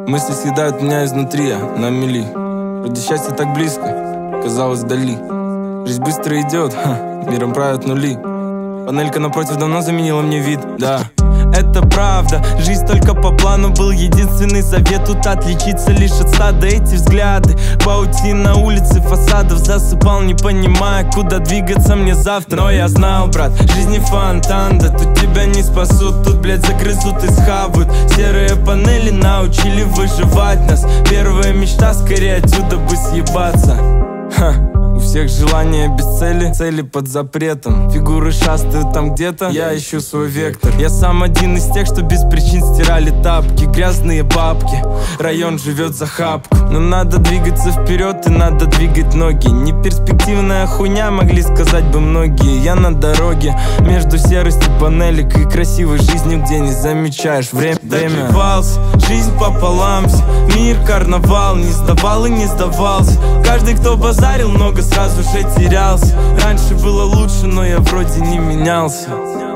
Мысли съедают меня изнутри, я на мели. Вроде счастье так близко, казалось вдали. Жизнь быстро идет, миром правят нули. Панелька напротив давно заменила мне вид, да. Это правда, жизнь только по плану. Был единственный завет тут отличиться лишь от стада. Эти взгляды, паутина улицы, фасадов засыпал, не понимая, куда двигаться мне завтра. Но я знал, брат, жизнь не фонтан, да тут тебя не спасут. Тут, блядь, загрызут и схавают. Серые панели научили выживать нас. Первая мечта, скорее отсюда бы съебаться. У всех желания без цели, цели под запретом. Фигуры шастают там где-то, я ищу свой вектор. Я сам один из тех, что без причин стирали тапки. Грязные бабки, район живет за хапку. Но надо двигаться вперед и надо двигать ноги. Неперспективная хуйня, могли сказать бы многие. Я на дороге, между серостью панелек и красивой жизнью, где не замечаешь время. Добивался, жизнь пополам, мир карнавал. Не сдавал и не сдавался. Каждый, кто базарил, много сразу же терялся. Раньше было лучше, но я вроде не менялся.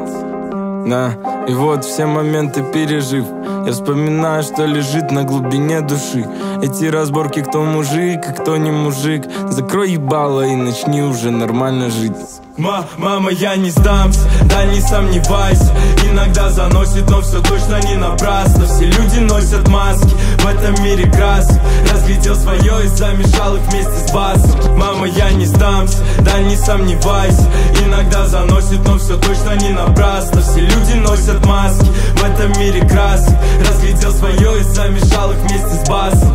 Да, и вот все моменты пережив, я вспоминаю, что лежит на глубине души. Эти разборки, кто мужик, а кто не мужик. Закрой ебало и начни уже нормально жить. Мама, я не сдамся, да не сомневайся. Иногда заносит, но все точно не напрасно. Все люди носят маски, в этом мире красок. Разглядел свое и замешал их вместе с басом. Мама, я не сдамся, да не сомневайся. Иногда заносит, но все точно не напрасно. Все люди носят маски, в этом мире красок. Разглядел свое и замешал их вместе с басом.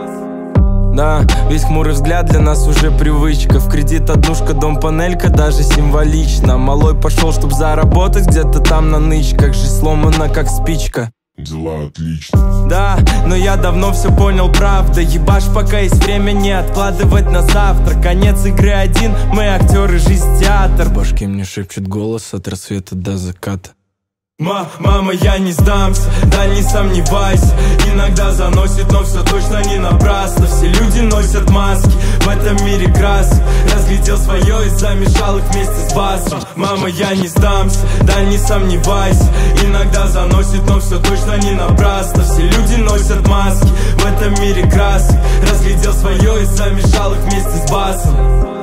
Да, весь хмурый взгляд для нас уже привычка. В кредит однушка, дом, панелька, даже символично. Малой пошел, чтоб заработать где-то там на нычках. Жизнь сломана, как спичка. Дела отлично. Да, но я давно все понял, правда. Ебашь, пока есть время, не откладывать на завтра. Конец игры один, мы актеры, жизнь театр. В башке мне шепчет голос от рассвета до заката. Мама, я не сдамся, да не сомневайся. Иногда заносит, но все точно не напрасно. Все люди носят маски, в этом мире красок. Разглядел свое и замешал их вместе с басом. Мама, я не сдамся, да не сомневайся. Иногда заносит, но все точно не напрасно. Все люди носят маски, в этом мире красок. Разглядел свое и замешал их вместе с басом.